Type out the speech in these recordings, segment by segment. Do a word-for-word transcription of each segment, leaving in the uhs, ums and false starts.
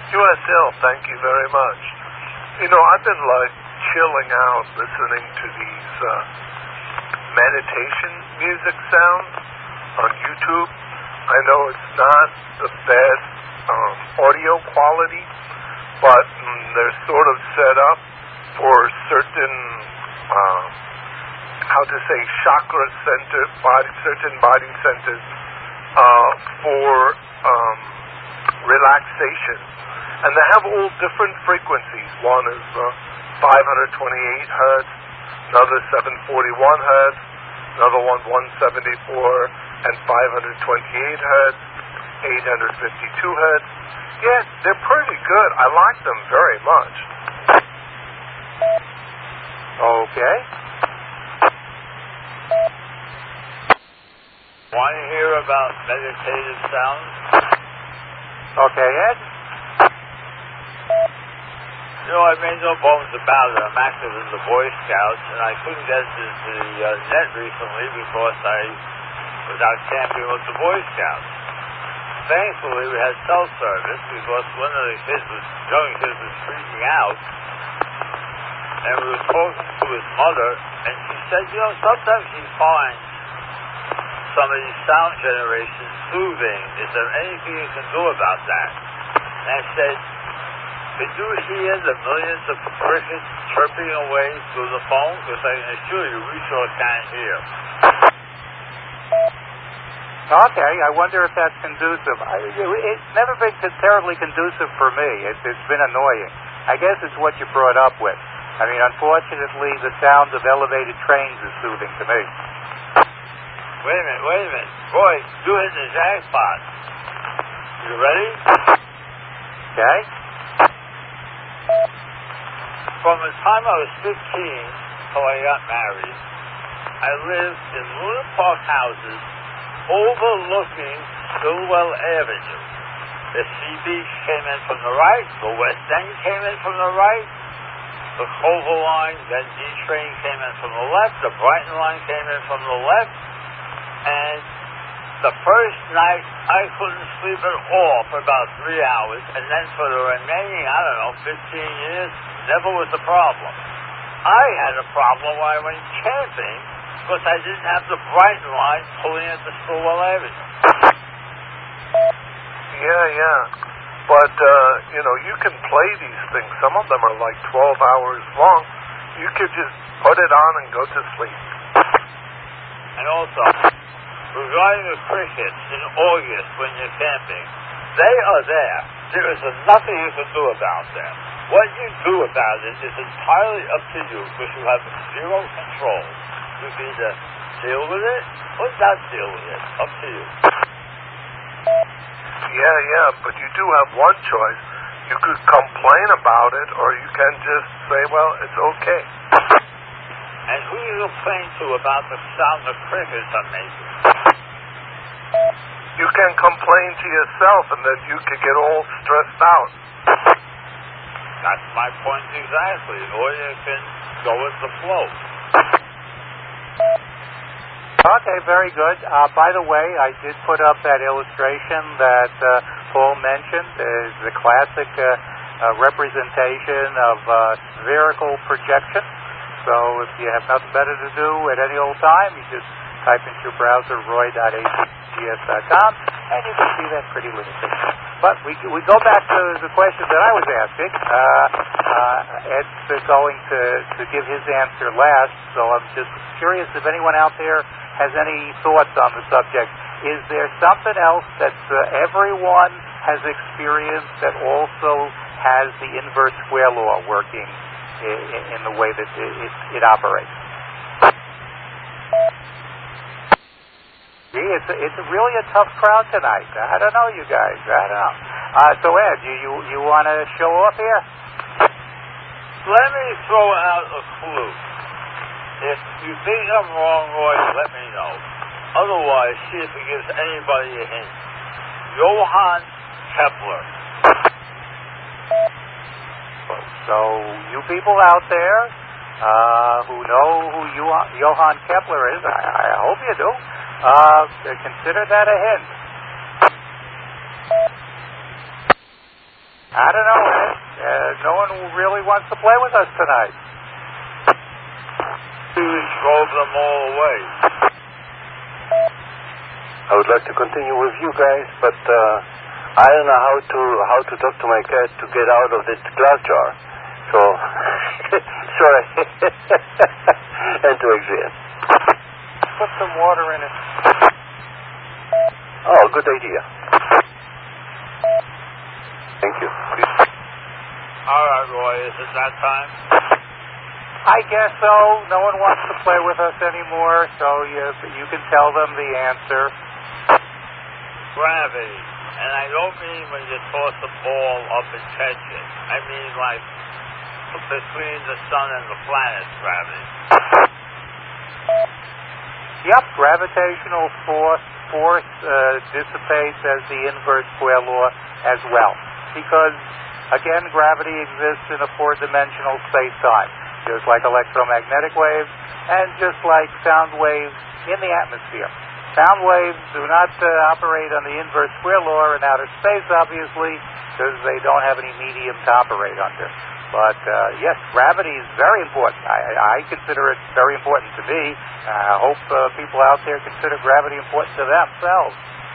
U S L, thank you very much. You know, I've been like chilling out listening to these uh, meditation music sounds on YouTube. I know it's not the best um, audio quality, but mm, they're sort of set up for certain, uh, how to say, chakra center, body, certain body centers uh, for um, relaxation. And they have all different frequencies. One is uh, five hundred twenty-eight hertz, another seven forty-one hertz, another one one seventy-four and five hundred twenty-eight hertz, eight hundred fifty-two hertz. Yes, they're pretty good. I like them very much. Okay. Want to hear about meditative sounds? Okay, Ed? You know, I made no bones about it. I'm active in the Boy Scouts, and I couldn't get into the uh, net recently because I was out camping with the Boy Scouts. Thankfully, we had cell service because one of the kids was, young kids was freaking out, and we were talking to his mother, and she said, you know, sometimes she finds some of these sound generations soothing. Is there anything you can do about that? And I said, did you hear the millions of crickets chirping away through the phone? Because I can assure you, we sure can't hear. Okay, I wonder if that's conducive. I, it's never been terribly conducive for me. It, it's been annoying. I guess it's what you brought up with. I mean, unfortunately, the sound of elevated trains is soothing to me. Wait a minute, wait a minute. Boy, you hit the jackpot. You ready? Okay. From the time I was fifteen till I got married, I lived in Luna Park houses overlooking Stillwell Avenue. The Sea Beach came in from the right, the West End came in from the right, the Culver line, then D-Train came in from the left, the Brighton line came in from the left, and the first night I couldn't sleep at all for about three hours, and then for the remaining, I don't know, fifteen years, never was a problem. I had a problem when I went camping because I didn't have the Brighton line pulling at the Stillwell Avenue. Yeah, yeah. But, uh, you know, you can play these things. Some of them are like twelve hours long. You could just put it on and go to sleep. And also, regarding the crickets in August when you're camping, they are there. There is nothing you can do about them. What you do about it is entirely up to you because you have zero control. You can either deal with it or not deal with it. Up to you. Yeah, yeah, but you do have one choice. You could complain about it, or you can just say, well, it's okay. And who you complain to about the sound of crickets are making? You can complain to yourself, and then you could get all stressed out. That's my point exactly. Or you can go with the flow. Okay, very good. Uh, by the way, I did put up that illustration that uh, Paul mentioned. Is the classic uh, uh, representation of uh, spherical projection. So if you have nothing better to do at any old time, you just type into your browser roy dot a c g s dot com, and you can see that pretty little thing. But we we go back to the question that I was asking. Uh, uh, Ed's going to, to give his answer last, so I'm just curious if anyone out there has any thoughts on the subject. Is there something else that uh, everyone has experienced that also has the inverse square law working in, in the way that it, it, it operates? Gee, it's a, it's a really a tough crowd tonight. I don't know, you guys. I don't know. Uh, so, Ed, you, you, you want to show off here? Let me throw out a clue. If you think I'm wrong, Roy, let me know. Otherwise, see if it gives anybody a hint. Johann Kepler. So, you people out there uh, who know who Johann Kepler is, I, I hope you do, uh, consider that a hint. I don't know, Ed. Uh, no one really wants to play with us tonight. We drove them all away. I would like to continue with you guys, but uh, I don't know how to how to talk to my cat to get out of this glass jar. So, sorry. And to exit. Put some water in it. Oh, good idea. Thank you. All right, Roy, is it that time? I guess so. No one wants to play with us anymore, so you, you can tell them the answer. Gravity. And I don't mean when you toss a ball up and catch it. I mean like between the sun and the planets, gravity. Yep, gravitational force, force uh, dissipates as the inverse square law as well. Because, again, gravity exists in a four-dimensional space-time, just like electromagnetic waves and just like sound waves in the atmosphere. Sound waves do not uh, operate on the inverse square law in outer space, obviously, because they don't have any medium to operate under. But, uh, yes, gravity is very important. I, I consider it very important to me. I hope uh, people out there consider gravity important to themselves.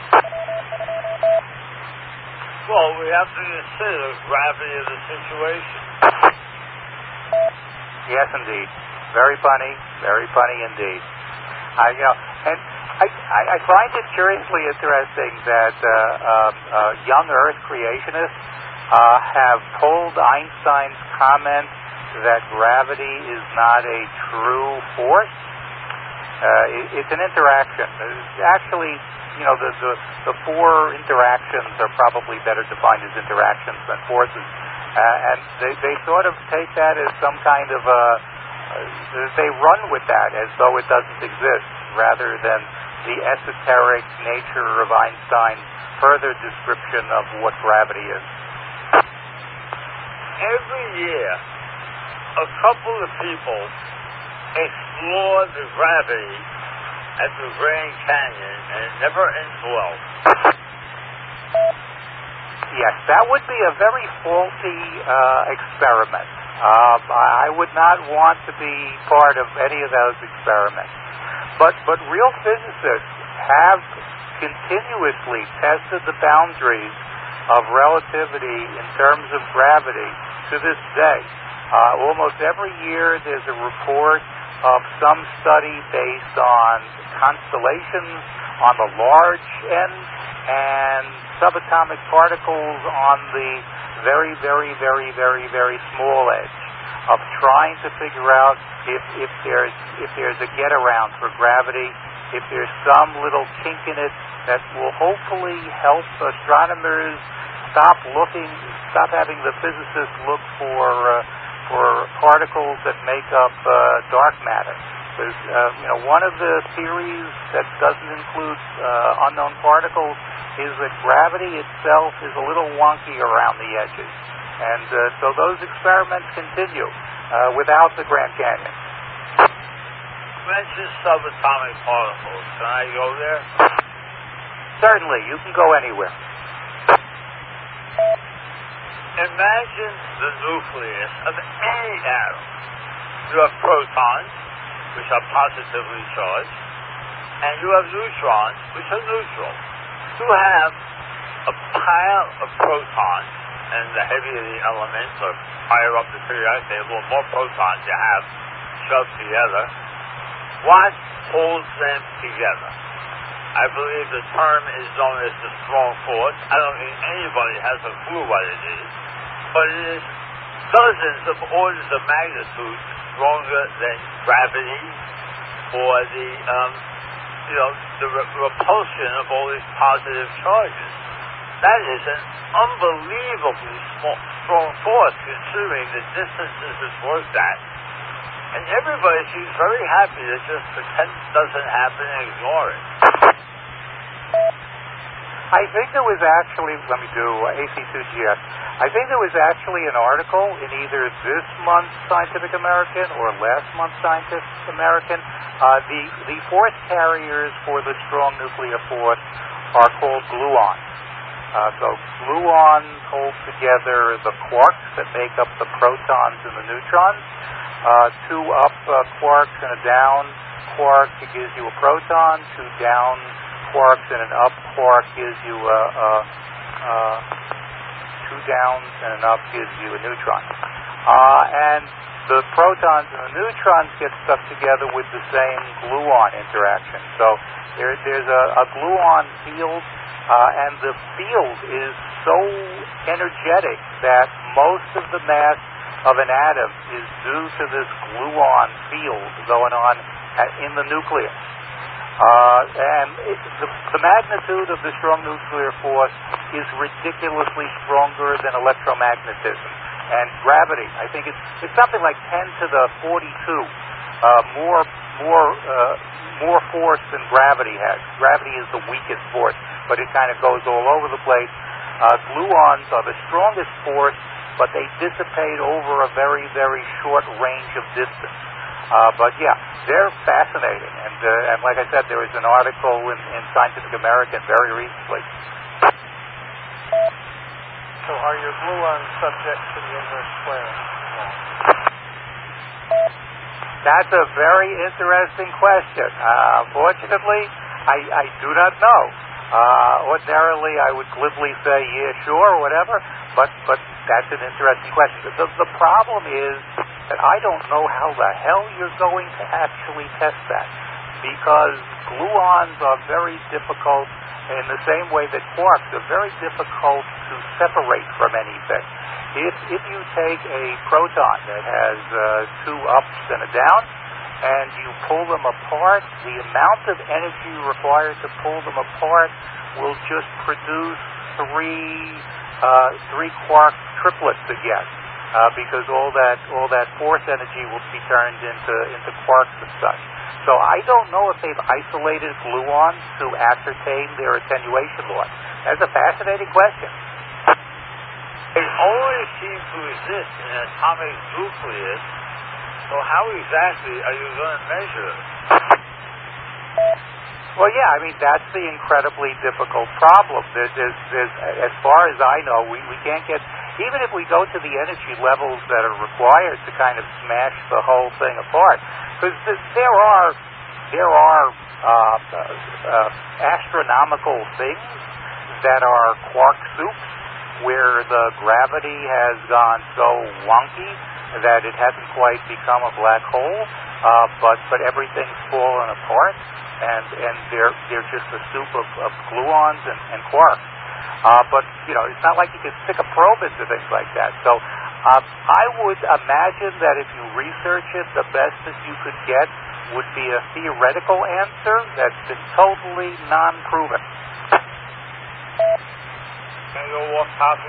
Well, we have to consider the gravity of the situation. Yes, indeed. Very funny. Very funny indeed. I, you know, and I, I, I find it curiously interesting that uh, uh, uh, young Earth creationists uh, have pulled Einstein's comment that gravity is not a true force. Uh, it, it's an interaction. It's actually, you know, the, the, the four interactions are probably better defined as interactions than forces. Uh, and they, they sort of take that as some kind of a, uh, they run with that as though it doesn't exist, rather than the esoteric nature of Einstein's further description of what gravity is. Every year, a couple of people explore the gravity at the Grand Canyon, and it never ends well. Yes, that would be a very faulty uh, experiment. Uh, I would not want to be part of any of those experiments. But but real physicists have continuously tested the boundaries of relativity in terms of gravity to this day. Uh, almost every year there's a report of some study based on constellations on the large end and subatomic particles on the very, very, very, very, very small edge of trying to figure out if, if there's if there's a get around for gravity, if there's some little kink in it that will hopefully help astronomers stop looking, stop having the physicists look for uh, for particles that make up uh, dark matter. Because uh, you know, one of the theories that doesn't include uh, unknown particles is that gravity itself is a little wonky around the edges. And uh, so those experiments continue uh, without the Grand Canyon. You mentioned subatomic particles. Can I go there? Certainly, you can go anywhere. Imagine the nucleus of any atom. You have protons, which are positively charged, and you have neutrons, which are neutral. You have a pile of protons, and the heavier the element, or higher up the periodic table, the more protons you have shoved together. What holds them together? I believe the term is known as the strong force. I don't think anybody has a clue what it is, but it is dozens of orders of magnitude stronger than gravity or the, um, you know, the re- repulsion of all these positive charges. That is an unbelievably small, strong force, considering the distances it's worked at. And everybody seems very happy to just pretend it doesn't happen and ignore it. I think there was actually, let me do A C two G S. I think there was actually an article in either this month's Scientific American or last month's Scientific American. Uh, the, the force carriers for the strong nuclear force are called gluons. Uh, so gluons hold together the quarks that make up the protons and the neutrons. Uh, two up uh, quarks and a down quark gives you a proton. Two down quarks and an up quark gives you a, a, a two downs and an up gives you a neutron. Uh, and the protons and the neutrons get stuck together with the same gluon interaction. So there, there's a, a gluon field, uh, and the field is so energetic that most of the mass of an atom is due to this gluon field going on at, in the nucleus. Uh, and it, the, the magnitude of the strong nuclear force is ridiculously stronger than electromagnetism. And gravity, I think it's it's something like ten to the forty-two, uh, more more uh, more force than gravity has. Gravity is the weakest force, but it kind of goes all over the place. Uh, gluons are the strongest force, but they dissipate over a very very short range of distance. Uh, but yeah, they're fascinating, and uh, and like I said, there was an article in, in Scientific American very recently. So are your gluons subject to the inverse squaring law? That's a very interesting question. Uh, unfortunately, I, I do not know. Uh, ordinarily, I would glibly say, yeah, sure, or whatever, but, but that's an interesting question. The, the problem is that I don't know how the hell you're going to actually test that, because gluons are very difficult in the same way that quarks are very difficult to separate from anything. If if you take a proton that has uh, two ups and a down, and you pull them apart, the amount of energy required to pull them apart will just produce three uh, three quark triplets again, uh, because all that all that force energy will be turned into into quarks and such. So I don't know if they've isolated gluons to ascertain their attenuation law. That's a fascinating question. They always seem to exist in an atomic nucleus, so how exactly are you going to measure it? Well, yeah, I mean, that's the incredibly difficult problem. There, there's, there's, as far as I know, we, we can't get, even if we go to the energy levels that are required to kind of smash the whole thing apart, because there are, there are uh, uh, astronomical things that are quark soups, where the gravity has gone so wonky that it hasn't quite become a black hole, uh, but but everything's fallen apart, and and they're they're just a soup of, of gluons and, and quarks. Uh, but you know, it's not like you can stick a probe into things like that. So uh, I would imagine that if you research it, the best that you could get would be a theoretical answer that's been totally non-proven. Can you go walk copy?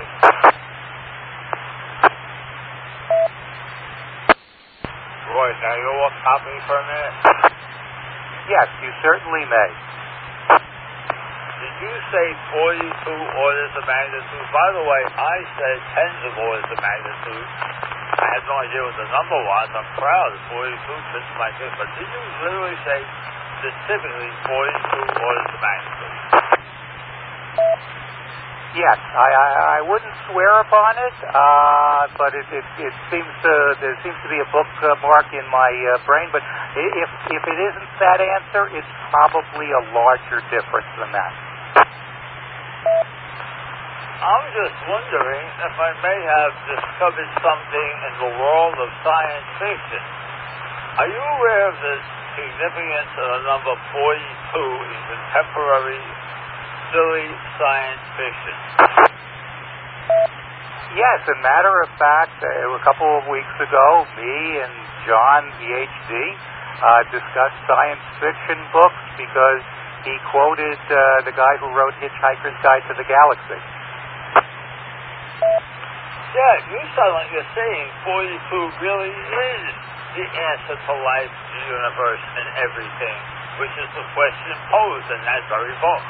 Roy, can you go walk copy for a minute? Yes, you certainly may. Did you say forty-two orders of magnitude? By the way, I said tens of orders of magnitude. I had no idea what the number was. I'm proud of forty-two, fits my thing. But did you literally say specifically forty-two orders of magnitude? Yes, I, I, I wouldn't swear upon it, uh, but it, it, it seems to there seems to be a bookmark in my uh, brain. But if if it isn't that answer, it's probably a larger difference than that. I'm just wondering if I may have discovered something in the world of science fiction. Are you aware of the significance of the number forty-two in contemporary silly science fiction? Yes, as a matter of fact, uh, a couple of weeks ago, me and John, P H D, uh, discussed science fiction books because he quoted uh, the guy who wrote Hitchhiker's Guide to the Galaxy. Yeah, you sound like you're saying forty-two really is the answer to life, the universe, and everything, which is the question posed in that very book.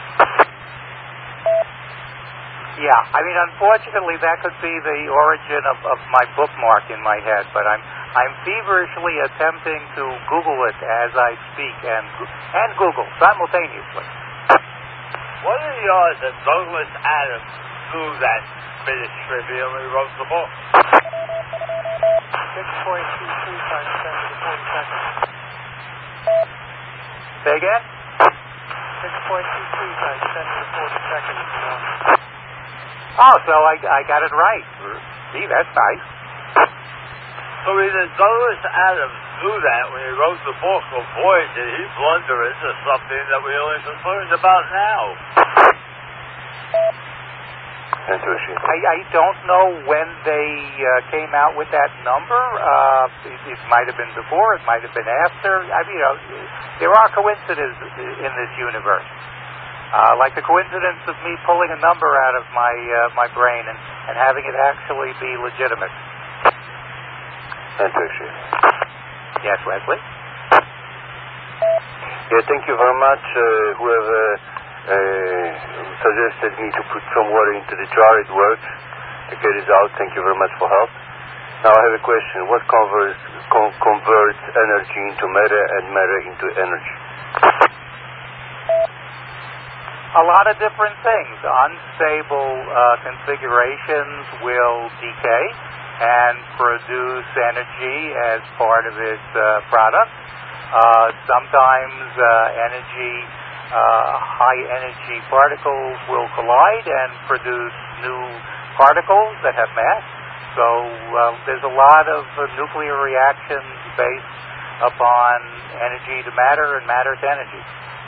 Yeah, I mean, unfortunately, that could be the origin of, of my bookmark in my head, but I'm I'm feverishly attempting to Google it as I speak, and and Google simultaneously. what are the odds that Douglas Adams knew that ministry when he wrote the book? six point two three times ten to the forty seconds. Say again? six point two three times ten to the forty seconds. Oh, so I, I got it right. Gee, that's nice. So either Douglas Adams knew that when he wrote the book, or boy, did he blunder into something that we only just learned about now. Interesting. I, I don't know when they uh, came out with that number. Uh, it, it might have been before. It might have been after. I mean, you know, there are coincidences in this universe. Uh, like the coincidence of me pulling a number out of my uh, my brain and, and having it actually be legitimate. Interesting. Yes, Wesley? Yeah, thank you very much. Uh, whoever uh, suggested me to put some water into the jar, it works. The get is out. Thank you very much for help. Now I have a question. What converts, con- converts energy into matter and matter into energy? A lot of different things. Unstable uh, configurations will decay and produce energy as part of its uh, product. Uh, sometimes uh, energy, uh, high energy particles will collide and produce new particles that have mass. So uh, there's a lot of uh, nuclear reactions based upon energy to matter and matter to energy.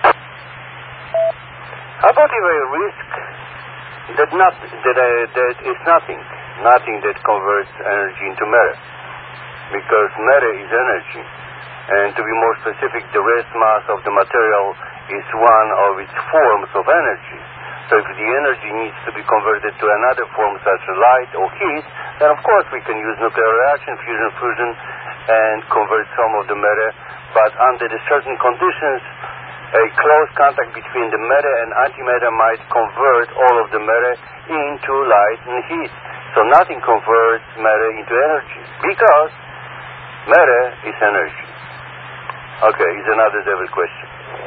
How about if I risk that not that I, that is nothing, nothing that converts energy into matter, because matter is energy, and to be more specific, the rest mass of the material is one of its forms of energy. So if the energy needs to be converted to another form, such as light or heat, then of course we can use nuclear reaction, fusion, fusion, and convert some of the matter. But under the certain conditions, a close contact between the matter and antimatter might convert all of the matter into light and heat. So nothing converts matter into energy, because matter is energy. Okay, here's another devil question.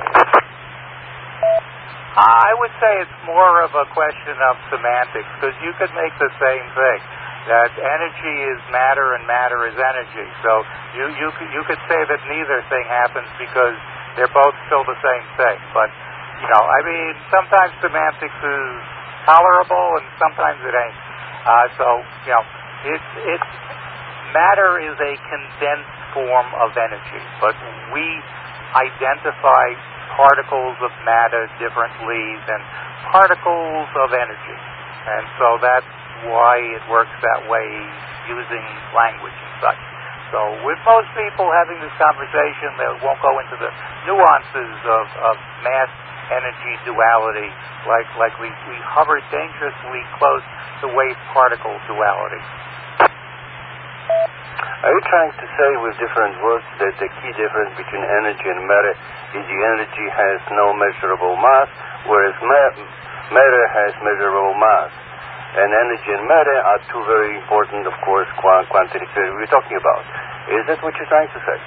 I would say it's more of a question of semantics, because you could make the same thing, that energy is matter and matter is energy. So you, you, you could say that neither thing happens because they're both still the same thing. But, you know, I mean, sometimes semantics is tolerable and sometimes it ain't. Uh, so, you know, it's, it's, matter is a condensed form of energy, but we identify particles of matter differently than particles of energy. And so that's why it works that way using language and such. So with most people having this conversation, they won't go into the nuances of, of mass-energy duality, like like we, we hover dangerously close to wave-particle duality. Are you trying to say with different words that the key difference between energy and matter is the energy has no measurable mass, whereas ma- matter has measurable mass? And energy and matter are two very important, of course, quant- quantity theory we're talking about. Is that what you're trying to say?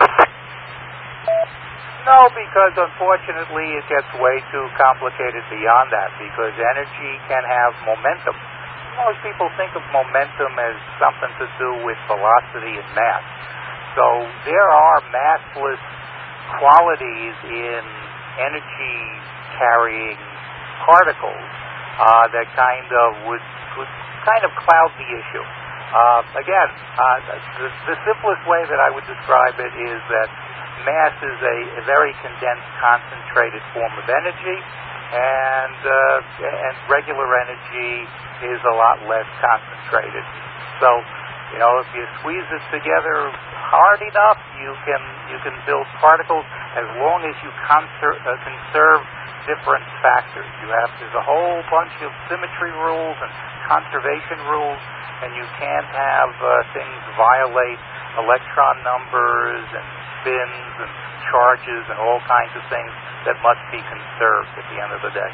No, because unfortunately it gets way too complicated beyond that, because energy can have momentum. Most people think of momentum as something to do with velocity and mass. So there are massless qualities in energy-carrying particles uh, that kind of would, would kind of cloud the issue. Uh, again, uh, the, the simplest way that I would describe it is that mass is a, a very condensed, concentrated form of energy, and uh, and regular energy is a lot less concentrated. So, you know, if you squeeze it together hard enough, you can you can build particles as long as you conser- uh, conserve different factors. You have there's a whole bunch of symmetry rules and conservation rules, and you can't have uh, things violate electron numbers and spins and charges and all kinds of things that must be conserved at the end of the day.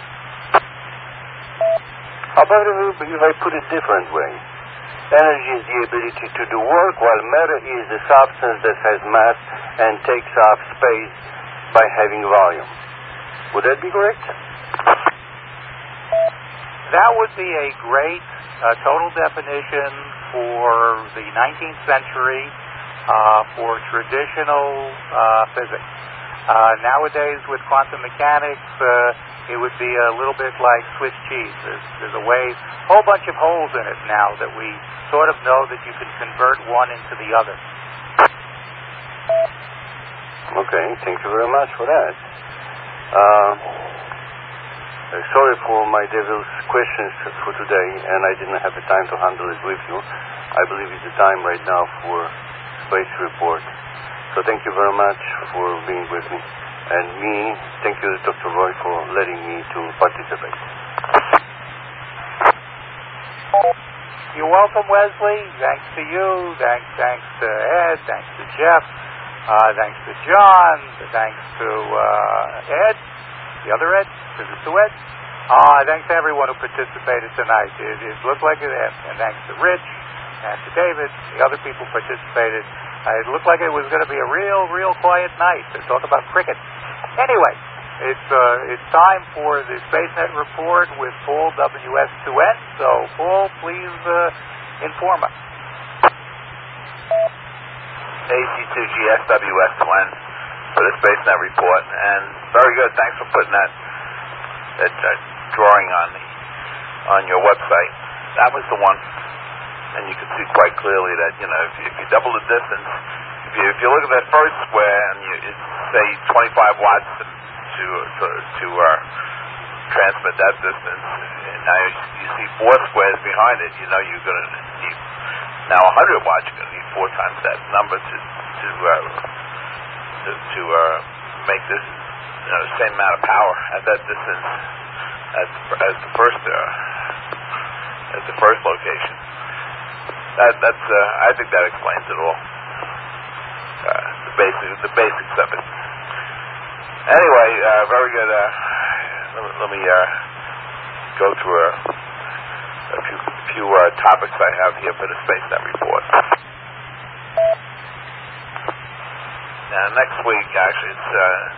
How about if, if I put it a different way? Energy is the ability to do work, while matter is the substance that has mass and takes up space by having volume. Would that be correct? that would be a great uh, total definition for the nineteenth century uh, for traditional uh, physics. Uh, nowadays, with quantum mechanics, uh, it would be a little bit like Swiss cheese. There's, there's a way, a whole bunch of holes in it now that we sort of know that you can convert one into the other. Okay, thank you very much for that. Uh, sorry for my devil's questions for today, and I didn't have the time to handle it with you. I believe it's the time right now for Space Report. So thank you very much for being with me. And me, thank you, Doctor Roy, for letting me to participate. You're welcome, Wesley. Thanks to you. Thanks, thanks to Ed. Thanks to Jeff. Uh, thanks to John. Thanks to uh, Ed, the other Ed, Physicist Ed. Uh, thanks to everyone who participated tonight. It, it looked like it, and thanks to Rich and to David, the other people participated. Uh, it looked like it was going to be a real, real quiet night to talk about cricket. Anyway, it's uh, it's time for the SpaceNet report with Paul W S two N. So, Paul, please uh, inform us. A C two G S W S two N for the SpaceNet report, and very good. Thanks for putting that that uh, drawing on the on your website. That was the one. And you can see quite clearly that, you know, if you, if you double the distance, if you if you look at that first square and you it's, say twenty-five watts to to to, to uh, transmit that distance, and now you, you see four squares behind it, you know you're going to need now one hundred watts. You're going to need four times that number to to uh, to, to uh, make this, you know, the same amount of power at that distance as as the first uh, as the first location. That, that's, uh, I think that explains it all. Uh, the basic, the basics of it. Anyway, uh, very good. Uh, let me, let me uh, go through a, a few, few uh, topics I have here for the SpaceNet report. Now, next week, actually, it's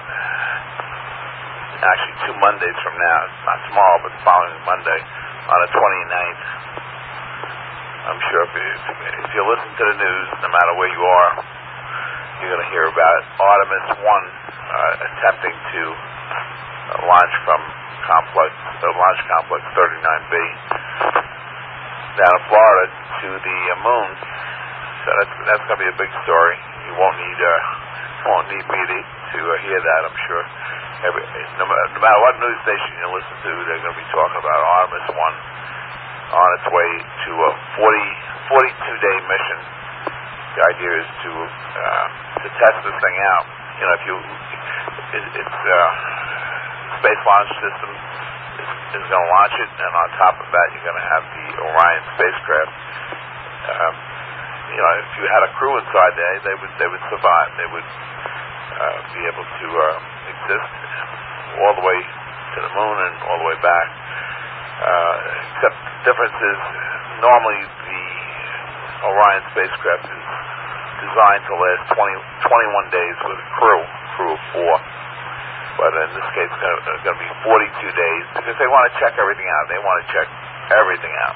uh, actually two Mondays from now. It's not tomorrow, but the following Monday, on the twenty-ninth. I'm sure if you, if you listen to the news, no matter where you are, you're going to hear about Artemis one uh, attempting to uh, launch from complex, uh, launch complex thirty-nine B down in Florida to the uh, moon. So that's that's going to be a big story. You won't need uh, won't need me to, to uh, hear that. I'm sure. Every, no, no matter what news station you listen to, they're going to be talking about Artemis one. On its way to a forty, forty-two day mission. The idea is to uh, to test this thing out. You know, if you, it, it's uh, Space Launch System is, is going to launch it, and on top of that, you're going to have the Orion spacecraft. Um, you know, if you had a crew inside there, they would they would survive. They would uh, be able to uh, exist all the way to the moon and all the way back. Uh, except the difference is normally the Orion spacecraft is designed to last twenty, twenty-one days with a crew, crew of four. But in this case, it's going to be forty-two days because they want to check everything out. They want to check everything out.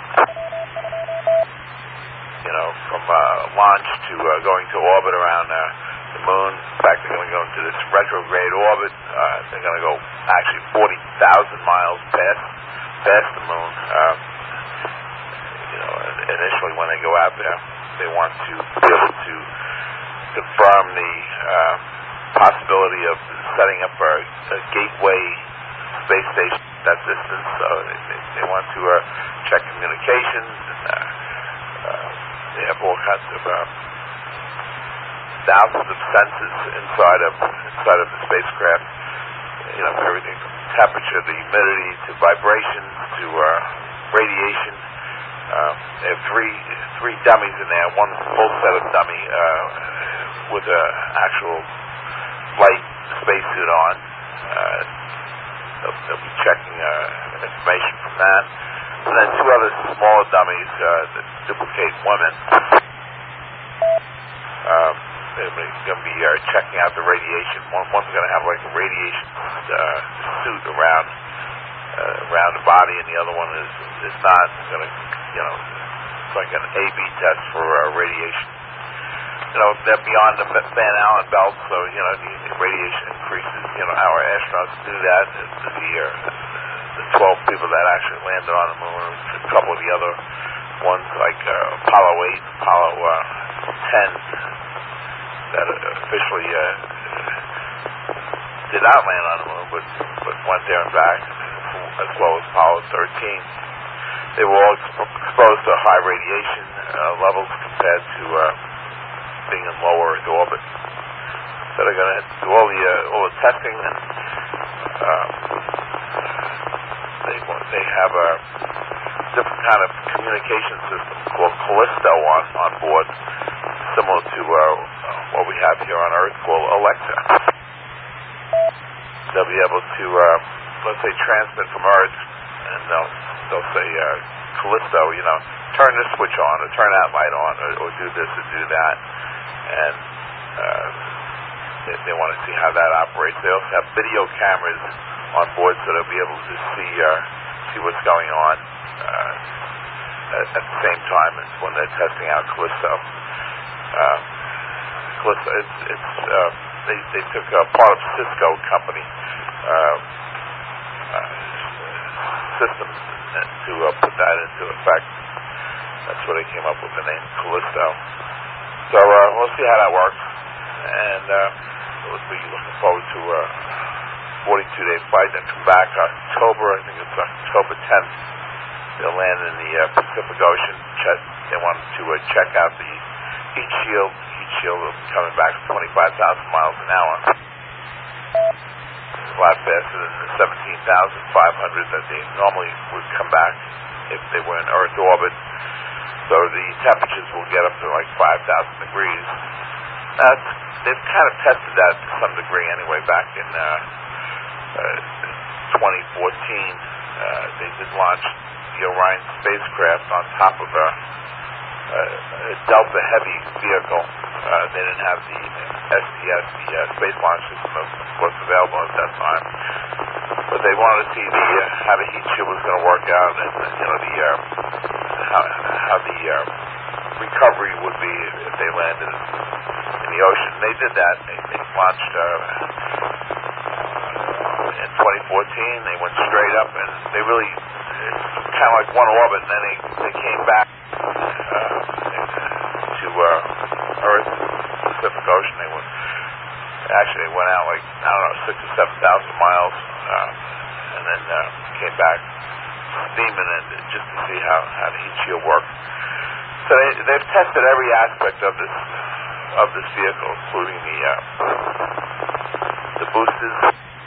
You know, from uh, launch to uh, going to orbit around uh, the moon. In fact, they're going to go into this retrograde orbit. Uh, they're going to go actually forty thousand miles past past the moon. Um, you know, initially when they go out there, they want to be able to confirm the uh, possibility of setting up a, a gateway space station at that distance. So they, they, they want to uh, check communications. And, uh, uh, they have all kinds of uh, thousands of sensors inside of inside of the spacecraft. You know, everything from temperature to humidity to vibrations to uh, radiation. Uh, they have three three dummies in there. One full set of dummy uh, with an actual flight spacesuit on. Uh, they'll, they'll be checking uh, information from that. And then two other smaller dummies uh, that duplicate women. Um, they're going to be uh, checking out the radiation. One, one's going to have like a radiation uh, suit around uh, around the body, and the other one is is not. It's going to, you know, it's like an A B test for uh, radiation. You know, they're beyond the Van Allen belt, so, you know, the, the radiation increases. You know, our astronauts do that this year. The twelve people that actually landed on the moon, a couple of the other ones, like uh, Apollo eight, Apollo uh, ten, that officially uh, did not land on the moon, but, but went there and back, as well as Apollo thirteen. They were all exp- exposed to high radiation uh, levels compared to uh, being in low Earth orbit. So they're going to do all the uh, all the testing, and uh, they they have a different kind of communication system called Callisto on on board, similar to uh, what we have here on Earth called Alexa. They'll be able to, uh, let's say, transmit from Earth, and they'll they'll say, uh, Callisto, you know, turn this switch on, or turn that light on, or, or do this, or do that, and uh, they, they want to see how that operates. They also have video cameras on board, so they'll be able to see uh, see what's going on uh, at, at the same time as when they're testing out Callisto. Uh, Callisto, it's it's uh, they they took a part of Cisco company uh, uh, system to uh, put that into effect. That's where they came up with the name Callisto. So uh, we'll see how that works, and uh, we'll be looking forward to a forty-two day flight and come back October. I think it's October tenth. They'll land in the uh, Pacific Ocean. Check, they wanted to uh, check out the heat shield. Heat shield will be coming back twenty-five thousand miles an hour. A lot faster than the seventeen thousand five hundred that they normally would come back if they were in Earth orbit. So the temperatures will get up to like five thousand degrees. That's, they've kind of tested that to some degree anyway back in uh, uh, twenty fourteen. Uh, they did launch the Orion spacecraft on top of a, a, a Delta Heavy vehicle. Uh, they didn't have the S T S, the uh, Space Launch System, of course, available at that time. But they wanted to see the, uh, how the heat shield was going to work out, and you know the uh, how, how the uh, recovery would be if they landed in the ocean. They did that. They, they launched uh, in twenty fourteen. They went straight up, and they really kind of like one orbit, and then they they came back uh, to uh, Earth, Pacific Ocean. They went actually they went out like I don't know six or seven thousand miles, uh, and then uh, came back steaming it just to see how how the heat shield worked. So they, they've tested every aspect of this of this vehicle, including the uh, the boosters,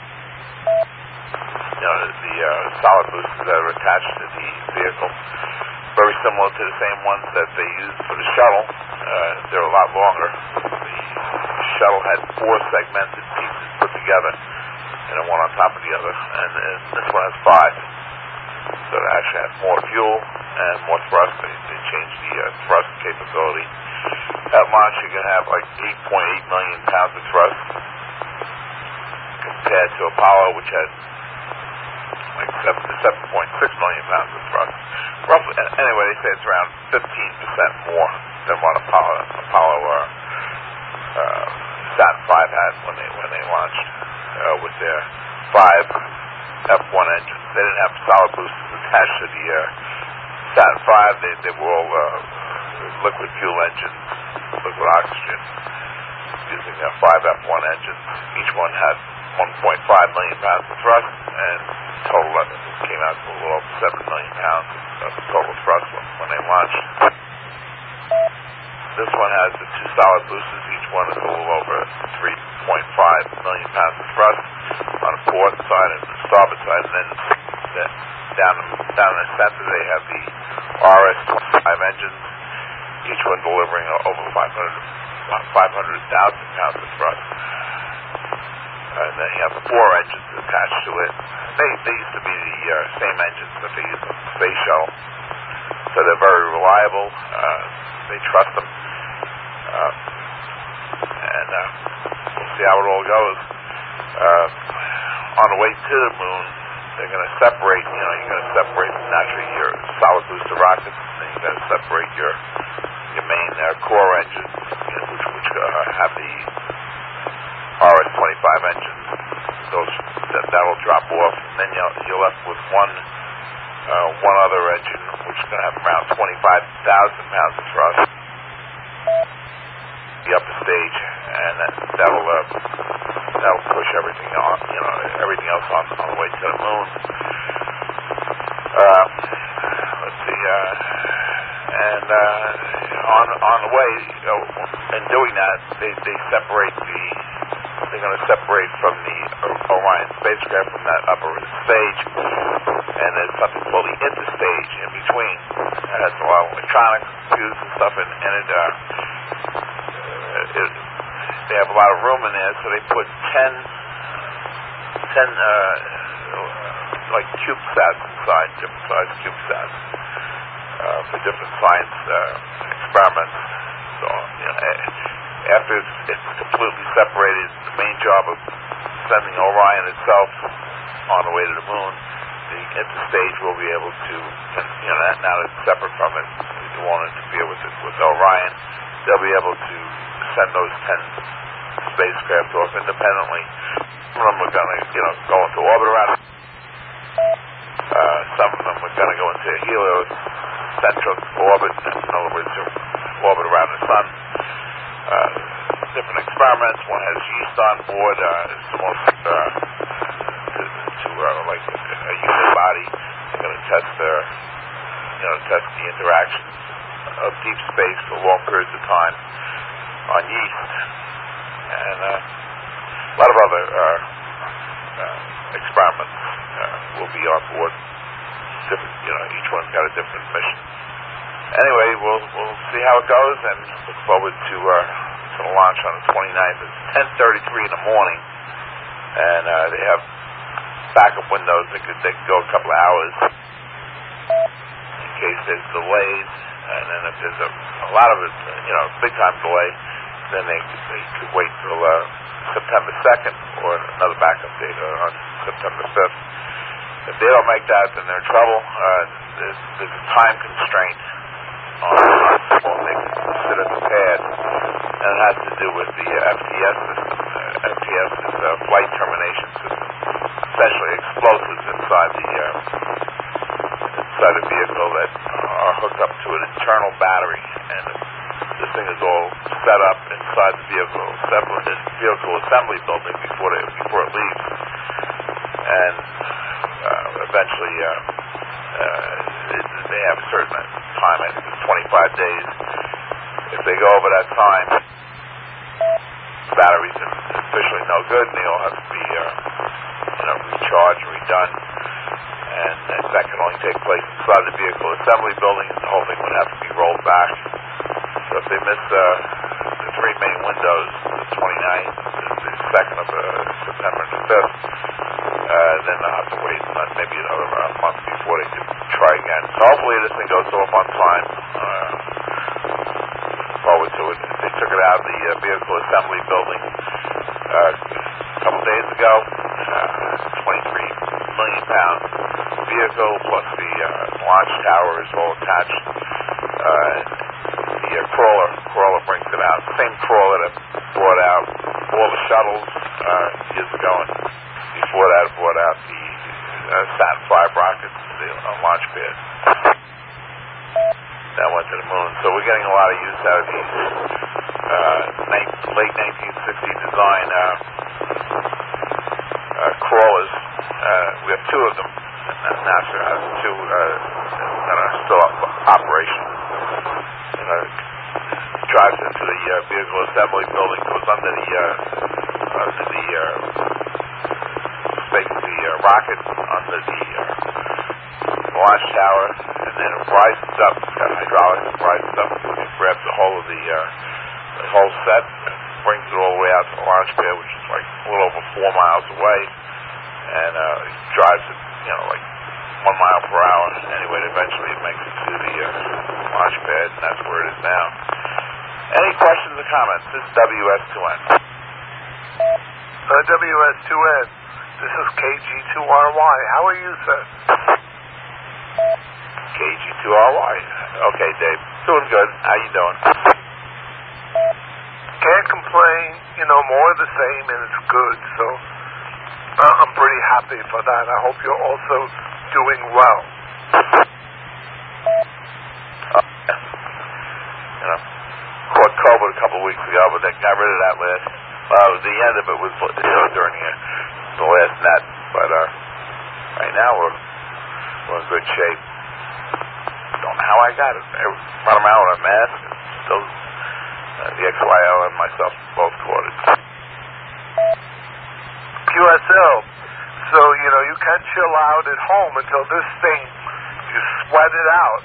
you know, the uh, solid boosters that are attached to the vehicle, very similar to the same ones that they used for the shuttle. Uh, they're a lot longer. The shuttle had four segmented pieces put together, you know, one on top of the other, and, and this one has five. So it actually has more fuel and more thrust. They, they changed the uh, thrust capability. At launch, you can have like eight point eight million pounds of thrust, compared to Apollo, which had like seven point six million pounds of thrust. Roughly, anyway, they say it's around fifteen percent more than what Apollo Apollo uh, uh, Saturn five had when they when they launched uh, with their five F one engines. They didn't have solid boosters attached to the uh, Saturn five. They they were all uh, liquid fuel engines, liquid oxygen, using uh, five F one engines. Each one had one point five million pounds of thrust, and total uh, came out to a little over seven million pounds of total thrust when, when they launched. This one has the two solid boosters. Each one is a little over three point five million pounds of thrust on the port side and the starboard side. And then the, down, down in the center, they have the R S twenty-five engines, each one delivering over five hundred thousand pounds of thrust. And then you have four engines attached to it. They, they used to be the uh, same engines that they used on the space shuttle. So they're very reliable. Uh, they trust them. Uh, and uh, we'll see how it all goes. Uh, on the way to the moon, they're going to separate, you know, you're going to separate naturally your solid booster rockets, and then you're going to separate your your main uh, core engines, you know, which, which uh, have the R S twenty-five engines. Those that that'll drop off, and then you're, you're left with one uh, one other engine, which is going to have around twenty-five thousand pounds of thrust. The upper stage, and that, that'll uh, that'll push everything on, you know, everything else on, on the way to the moon. Uh, let's see, uh, and uh, on on the way, you know, in doing that, they they separate the. They're going to separate from the Orion spacecraft from that upper stage, and there's something called the interstage in between. It has a lot of electronics, computers, and stuff, and, and it, uh, it, they have a lot of room in there, so they put ten, ten uh, like CubeSats inside, different size CubeSats uh, for different science uh, experiments. So, you know, after it's, it's completely separated, the main job of sending Orion itself on the way to the moon, the interstage will be able to, you know, now that it's separate from it, it won't interfere with it, with Orion. They'll be able to send those ten spacecraft off independently. Some of them are going to, you know, go into orbit around. Uh, some of them are going to go into a heliocentric orbit, in other words, orbit around the sun. Uh, different experiments. One has yeast on board. Uh, it's the most uh, to, to uh, like a, a human body. They're going to test their, you know, test the interactions of deep space for long periods of time on yeast, and uh, a lot of other uh, uh, experiments uh, will be on board. Different, you know, each one's got a different mission. Anyway, we'll we'll see how it goes, and look forward to uh, to the launch on the twenty-ninth. It's ten thirty-three in the morning, and uh, they have backup windows. They could they could go a couple of hours in case there's delays, and then if there's a, a lot of it, you know, big time delay, then they they could wait till uh, September second or another backup date on September fifth. If they don't make that, then they're in trouble. Uh, there's, there's a time constraint on what they can consider the pad, and it has to do with the uh, F T S system. Uh, F T S is a flight termination system, essentially explosives inside the uh, inside a vehicle that are hooked up to an internal battery, and this thing is all set up inside the vehicle assembly, vehicle assembly building before they, before it leaves, and uh, eventually uh, uh, it, they have a certain time. I think it's twenty-five days. If they go over that time, the batteries are officially no good, and they all have to be uh, you know, recharged, redone, and that can only take place inside the vehicle assembly building, and the whole thing would have to be rolled back. So if they miss uh, the three main windows, the twenty-ninth, the second of uh, September, and the fifth, uh, then they'll have to wait uh, maybe another uh, month before they can try again. So hopefully this thing goes off on time. Uh, forward to it. They took it out of the uh, vehicle assembly building uh, a couple days ago. Uh, twenty-three million pound vehicle plus the uh, launch tower is all attached. Uh, the uh, crawler crawler brings it out. The same crawler that brought out all the shuttles uh, years ago, and before that brought out the uh, Saturn five rockets, the uh, launch pad that went to the moon. So we're getting a lot of use out of these uh, late nineteen sixties design uh, uh, crawlers. Uh, we have two of them. NASA has two uh, that are still operational. You know, drives into the uh, vehicle assembly building, goes under the uh, under the uh, space, the uh, rocket under the uh, launch tower, and then it rises up. It's got hydraulics, it rises up, and grabs the whole of the, uh, the whole set, and brings it all the way out to the launch pad, which is like a little over four miles away, and uh, drives it, you know, like one mile per hour. Anyway, eventually it makes it to the uh, launch pad, and that's where it is now. Any questions or comments? This is W S two N. Uh, W S two N. This is K G two R Y. How are you, sir? K G two R Y. Okay, Dave. Doing good. How you doing? Can't complain. You know, more of the same, and it's good. So uh, I'm pretty happy for that. I hope you're also doing well. Uh, you know, caught COVID a couple of weeks ago, but they got rid of that last. Well, the end of it was, you know, during the, the last net. But uh, right now we're we're in good shape. Don't know how I got it. I run around with a mask. And still, uh, the X Y L and myself both caught it. Q S L. So, you know, you can chill out at home until this thing, you sweat it out.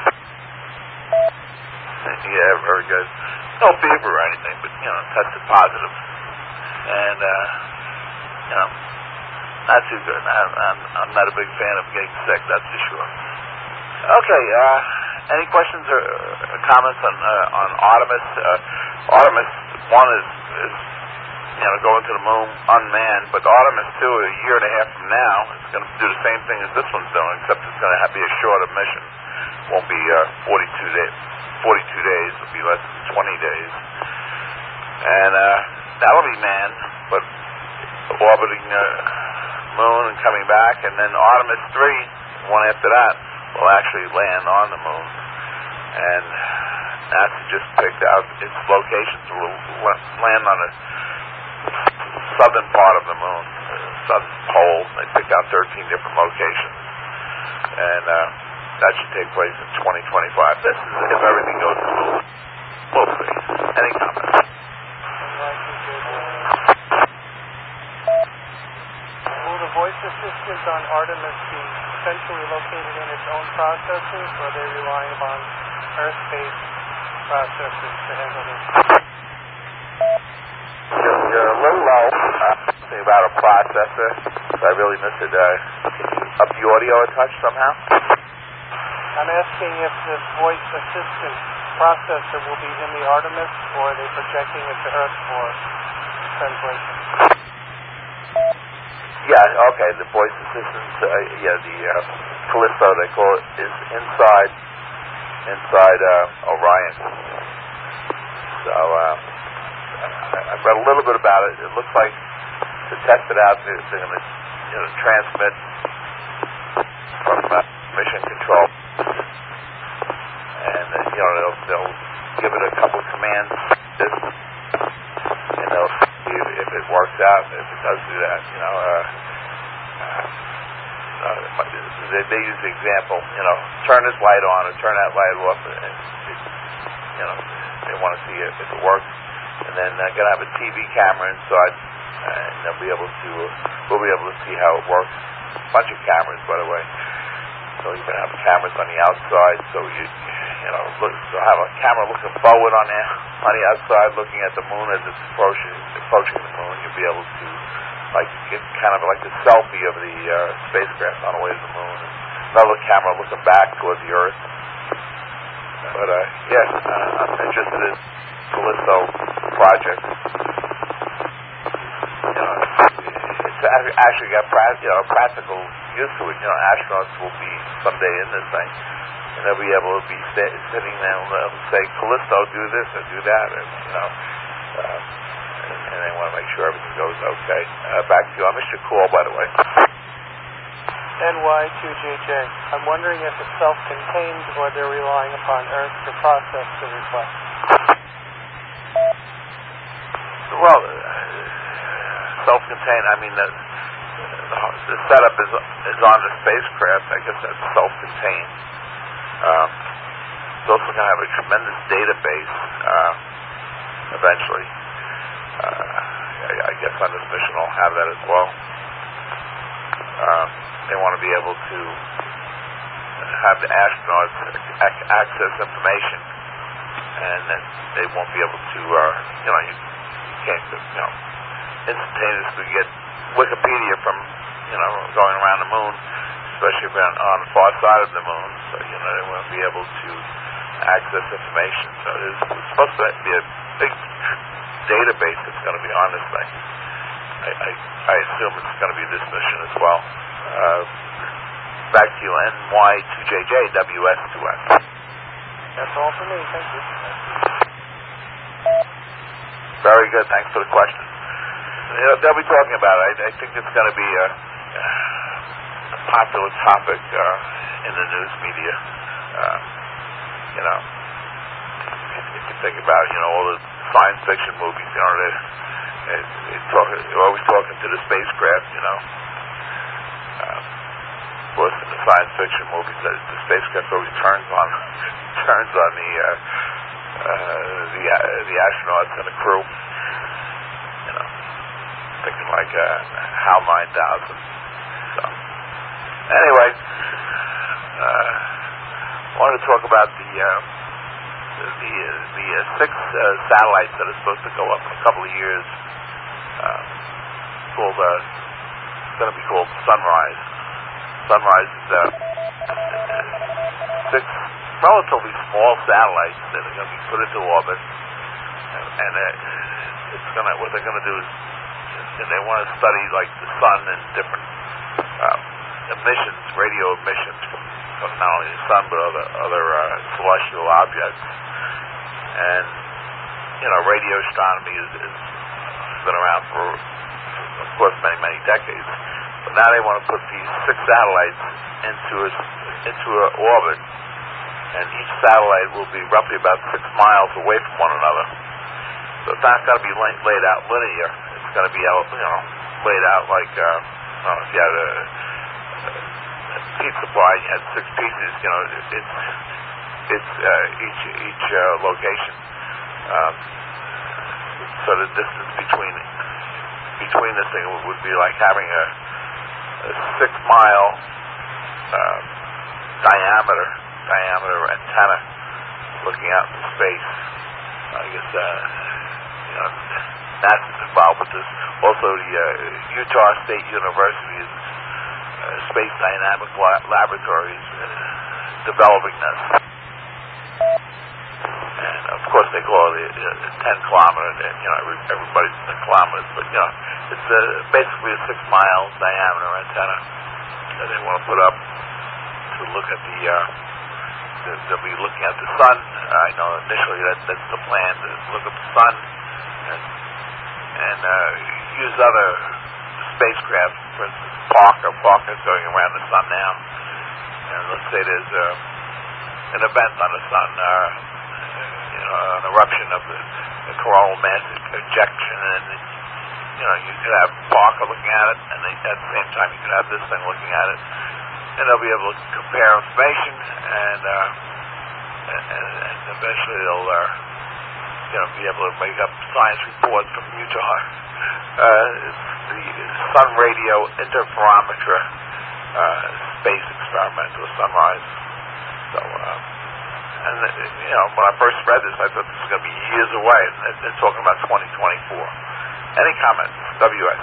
Yeah, very good. No fever or anything, but, you know, tested positive. And, uh, you know, not too good. I'm, I'm, I'm not a big fan of getting sick, that's for sure. Okay, uh, any questions or uh, comments on uh, on Artemis? Uh, Artemis one is, is, you know, going to the moon unmanned, but Artemis two, a year and a half from now, is going to do the same thing as this one's doing, except it's going to have, be a shorter mission. It won't be uh, forty-two days. forty-two days. It'll be less than twenty days. And uh, that'll be manned, but orbiting uh, moon and coming back, and then Artemis three, one after that, will actually land on the moon. And NASA just picked out its locations. It will land on the southern part of the moon, the southern pole. They picked out thirteen different locations. And uh, that should take place in twenty twenty-five. This is if everything goes smooth. We'll see. Any comments? Will the voice assistants on Artemis be centrally located in its own processors, or are they relying upon Earth-based processors to handle this? You're, you're a little low. Uh, something about a processor. I really missed it. Uh, up the audio a touch somehow? I'm asking if the voice assistant processor will be in the Artemis, or are they projecting it to Earth for translation? Yeah, okay, the voice assistant, uh, yeah, the uh, Callisto, they call it, is inside, inside uh, Orion. So, uh, I, I read a little bit about it. It looks like to test it out, they're, they're going to, you know, transmit from uh, mission control. And, uh, you know, they'll, they'll give it a couple of commands, this, and they'll see if, if it works out, if it does do that, you know. Uh, uh, they, they use the example, you know, turn this light on or turn that light off, and, it, you know, they want to see if, if it works. And then they're going to have a T V camera inside, and they'll be able to, we'll be able to see how it works. A bunch of cameras, by the way. So you're going to have cameras on the outside, so you, you know, look, so have a camera looking forward on the, on the outside, looking at the moon as it's approaching, approaching the moon. You'll be able to, like, get kind of like a selfie of the uh, spacecraft on the way to the moon. And another camera looking back toward the Earth. But, uh, yeah, uh, I'm interested in Callisto project. You know, it's actually got pra- you know, practical use to it. You know, astronauts will be someday in this thing, and they'll be able to be st- sitting there and um, say, Callisto, do this or do that, and, you know, uh, and, and they want to make sure everything goes okay. Uh, back to you. I missed your call, by the way. N Y two J J. I'm wondering if it's self-contained or they're relying upon Earth to process the request. Well, uh, self-contained, I mean, the, the, the setup is, is on the spacecraft. I guess that's self-contained. Um, it's also going to have a tremendous database uh, eventually. Uh, I, I guess on this mission I'll have that as well. Um, they want to be able to have the astronauts ac- access information, and that they won't be able to, uh, you know, you, you can't, you know, instantaneously get Wikipedia from, you know, going around the moon, especially if you're on, on the far side of the moon. So, you know, they want to be able to access information. So it's, it's supposed to be a big database that's going to be on this thing. I, I, I assume it's going to be this mission as well. Uh, back to you, N Y two J J W S two S. That's all for me. Thank you. Very good. Thanks for the question. You know, they'll be talking about it. I, I think it's going to be a, a popular topic uh, in the news media. Uh, you know, if, if you think about, you know, all the science fiction movies, you know, they, they, they talk, they're always talking to the spacecraft, you know. Uh, of course, in the science fiction movies, the, the spacecraft always turns on turns on the uh, uh, the uh, the astronauts and the crew. You know, thinking like uh, HAL nine thousand. So, anyway, uh, I wanted to talk about the uh, the the uh, six uh, satellites that are supposed to go up in a couple of years. Uh, called uh, going to be called Sunrise. Sunrise is uh, six relatively small satellites that are going to be put into orbit, and, and uh, it's going to what they're going to do is, and they want to study like the sun and different um, emissions, radio emissions from, from not only the sun but other other uh, celestial objects. And you know, radio astronomy is, is been around for, of course, many many decades. But now they want to put these six satellites into a, into an orbit, and each satellite will be roughly about six miles away from one another. So it's not going to be laid, laid out linear. It's going to be out, you know, laid out like, uh, I don't know, if you had a, a pizza pie, you had six pieces. You know, it's it's uh, each each uh, location. Um, so the distance between between this thing would be like having a a six mile uh, diameter diameter antenna looking out into space. I guess uh, you know, NASA's involved with this. Also, the uh, Utah State University's uh, Space Dynamic La- Laboratory is uh, developing this. And of course, they call it a, a ten kilometer. And you know, every, everybody's in kilometers, but you know, it's uh, basically a six mile diameter antenna that they want to put up to look at the. Uh, they'll be looking at the sun. I know initially that that's the plan, to look at the sun and and uh, use other spacecraft. For instance, Parker. Parker's going around the sun now, and let's say there's uh, an event on the sun. Uh, You know, an eruption of the, the coronal mass ejection, and you know, you could have Parker looking at it, and they, at the same time you could have this thing looking at it, and they'll be able to compare information, and uh, and, and eventually they'll uh, you know, be able to make up science reports from Utah. Uh, it's the Sun Radio Interferometer uh, Space Experimental Sunrise. So. Uh, And, you know, when I first read this, I thought this was going to be years away. And they're talking about twenty twenty-four. Any comments? W S.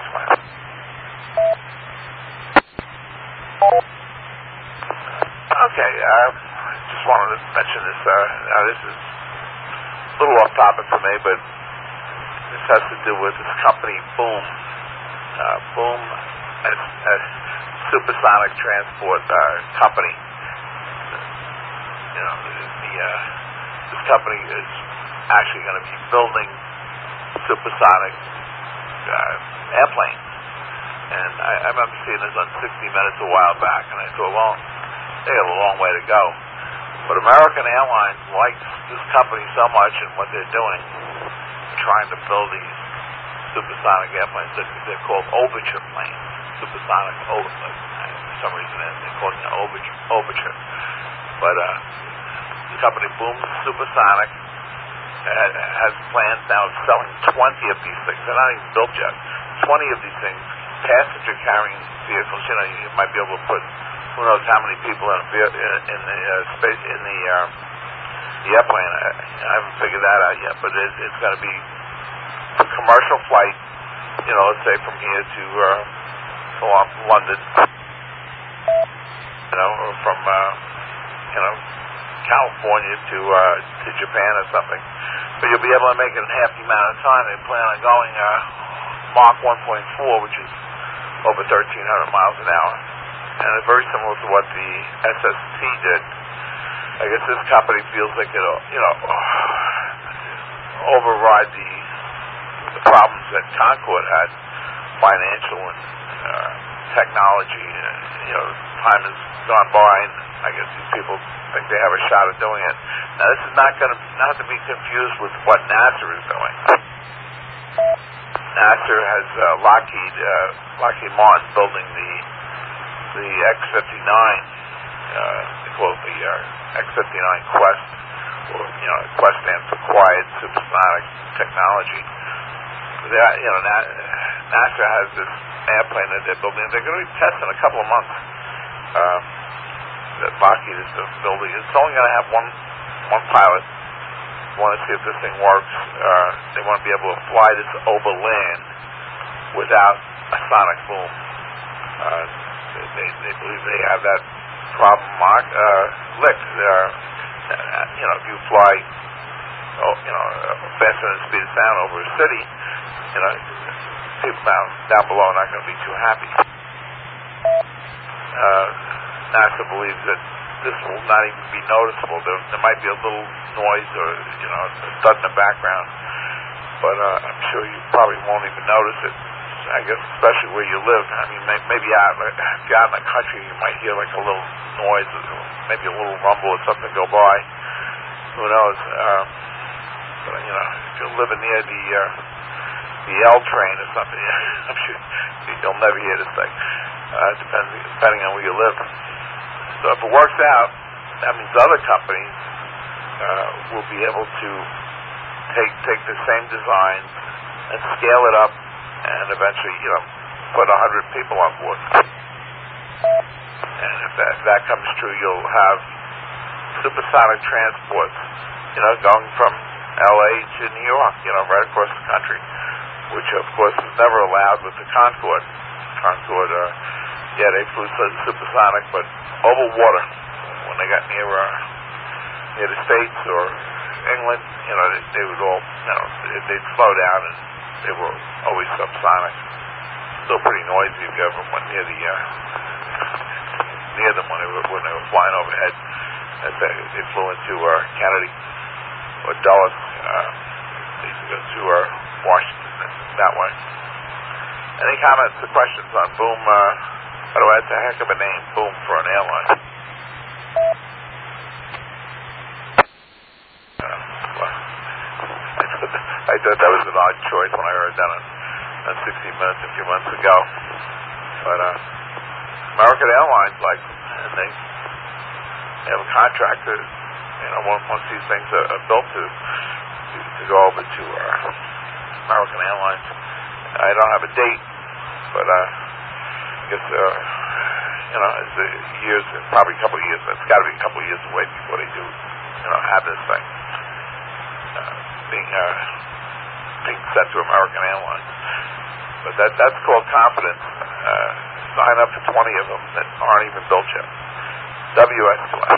Okay, uh, just wanted to mention this. Uh, now, this is a little off topic for me, but this has to do with this company, Boom. Uh, Boom, a, a supersonic transport uh, company. You know, the, uh, this company is actually going to be building supersonic uh, airplanes. And I, I remember seeing this on sixty minutes a while back, and I thought, well, they have a long way to go. But American Airlines likes this company so much and what they're doing, trying to build these supersonic airplanes. They're, they're called Overture planes, supersonic Overture. For some reason, they're calling it Overture. Overture. But uh, the company Boom Supersonic has plans now of selling twenty of these things. They're not even built yet. twenty of these things, passenger-carrying vehicles. You know, you might be able to put who knows how many people in, a, in the uh, space in the uh, the airplane. I, I haven't figured that out yet, but it, it's going to be a commercial flight. You know, let's say from here to uh, to London. You know, or from uh, you know, California to uh, to Japan or something. But you'll be able to make it in half the amount of time. They plan on going uh, Mach one point four, which is over thirteen hundred miles an hour, and it's very similar to what the S S T did. I guess this company feels like it'll, you know, override the, the problems that Concorde had, financial and uh, technology. And, you know, time has gone by, and I guess these people think they have a shot at doing it. Now, this is not going to not to be confused with what NASA is doing. NASA has uh, Lockheed uh, Lockheed Martin building the the X fifty-nine. Uh, they call it the uh, X fifty-nine Quest, or you know, Quest stands for Quiet Supersonic Technology. That, you know, NASA has this airplane that they're building. They're going to be testing in a couple of months. Um, that Lockheed is building. It's only going to have one one pilot. Want to see if this thing works. Uh, they want to be able to fly this over land without a sonic boom. Uh, they, they believe they have that problem mark, uh, licked. Uh, you know, if you fly, oh, you know, faster than the speed of sound over a city, you know, people down down below are not going to be too happy. Uh, NASA believes that this will not even be noticeable. There, there might be a little noise or, you know, a thud in the background, but uh, I'm sure you probably won't even notice it. I guess especially where you live. I mean, may, maybe out, if you're out in the country, you might hear like a little noise, maybe a little rumble or something go by. Who knows? Um, but, you know, if you're living near the uh, the L train or something, I'm sure you'll never hear this thing. Uh, depending depending on where you live. So if it works out, that means other companies uh, will be able to take take the same design and scale it up, and eventually, you know, put a hundred people on board. And if that, if that comes true, you'll have supersonic transports, you know, going from L A to New York, you know, right across the country, which of course was never allowed with the Concorde. Concorde, uh, yeah, they flew supersonic, but over water. When they got near uh, near the States or England, you know, they, they would all, you know, they'd slow down, and they were always subsonic. Still pretty noisy if you ever went near the uh, near them when they were when they were flying overhead. As they, they flew into uh, Kennedy or Dulles, uh, they used to go to uh, Washington that way. Any comments or questions on Boom? Uh, by the way, that's a heck of a name, Boom, for an airline. Uh, well, I thought that was an odd choice when I heard that on, on sixty minutes a few months ago. But uh, American Airlines, like, and they, they have a contract to, you know, once, once these things are, are built to, to to go over to uh, American Airlines. I don't have a date, but uh, I guess uh, you know, as the years, probably a couple of years. It's got to be a couple of years away before they do, you know, have this thing uh, being uh, being sent to American Airlines. But that that's called confidence. Uh, sign up for twenty of them that aren't even built yet. W S two S.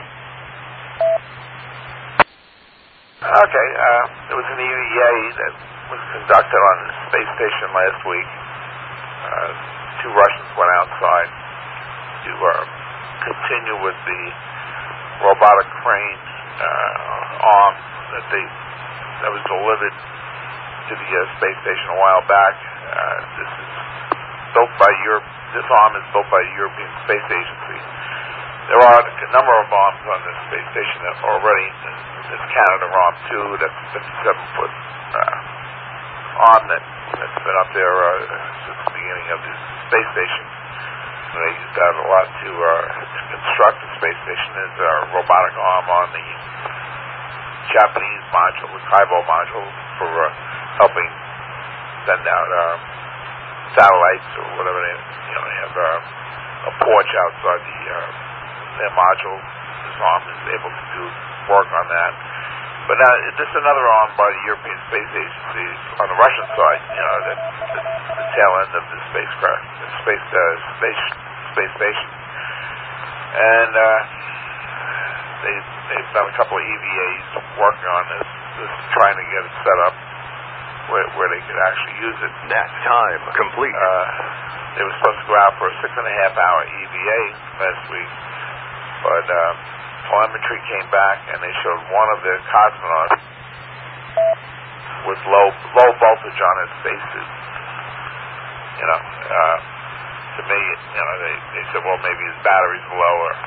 Okay, uh, there was an E V A that was conducted on the space station last week. Uh, two Russians went outside to uh, continue with the robotic crane uh, arm that they that was delivered to the uh, space station a while back. Uh, this is built by Europe. This arm is built by the European Space Agency. There are a number of arms on this space station that already. There's Canadarm two, that's a fifty-seven foot uh, arm that, that's been up there uh, since the beginning of the space station. And they used that a lot to, uh, to construct the space station. There's a robotic arm on the Japanese module, the Kaibo module, for uh, helping send out uh, satellites or whatever. They, you know, they have uh, a porch outside the uh, their module. This arm is able to do work on that. But now, this is another arm by the European Space Agency on the Russian side, you know, the, the, the tail end of the spacecraft, the space, uh, space, space station. And uh, they, they've done a couple of E V As working on this, this trying to get it set up. where, where they could actually use it. Nap time complete. Uh, they were supposed to go out for a six and a half hour E V A last week, but uh, telemetry came back and they showed one of their cosmonauts with low low voltage on his spacesuit. You know, uh, to me, you know, they, they said, well, maybe his batteries are low, or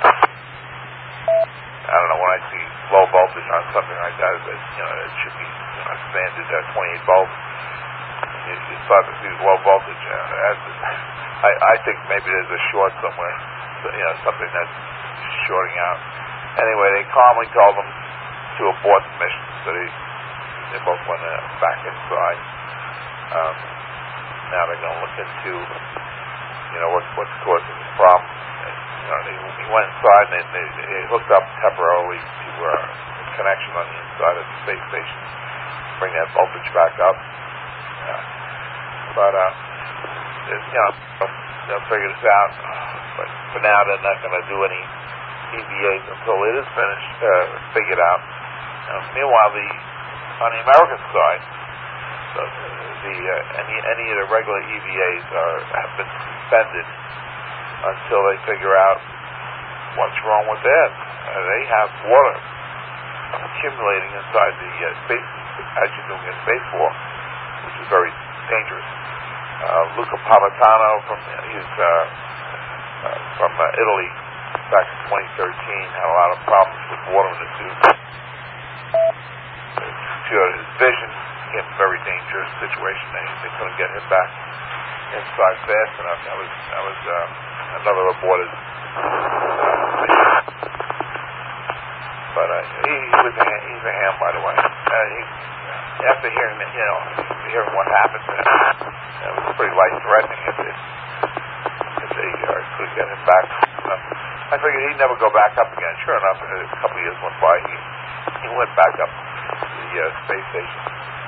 I don't know. When I see low voltage on something like that, that you know, it should be you know, standard uh, twenty-eight volts. You, you start to see low voltage. Uh, that's, I, I think maybe there's a short somewhere. So, you know, something that's shorting out. Anyway, they calmly told them to abort the mission, so they they both went uh, back inside. Um, now they're going to look into, you know, what, what's causing this problem. And, you know, they, they went inside and they, they, they hooked up temporarily to uh, a connection on the inside of the space station, bring that voltage back up. Uh, but, uh, you know, they'll figure this out. But for now, they're not going to do any E V As until it is finished, uh, figured out. Uh, meanwhile, the on the American side, the, the uh, any any of the regular E V As are have been suspended until they figure out what's wrong with theirs. Uh, they have water accumulating inside the uh, space as you're doing a spacewalk, which is very dangerous. Uh, Luca Pavatano from he's uh, uh, from uh, Italy back in twenty thirteen had a lot of problems with water in the suit. His vision became a very dangerous situation. They, they couldn't get him back inside fast enough. That was that was uh, another aborted mission. But uh, he, he was a, he's a ham, by the way. Uh, he, after hearing you know hearing what happened to him, it was pretty life-threatening if they if they uh, couldn't get him back. Uh, I figured he'd never go back up again. Sure enough, a couple of years went by. He he went back up the uh, space station.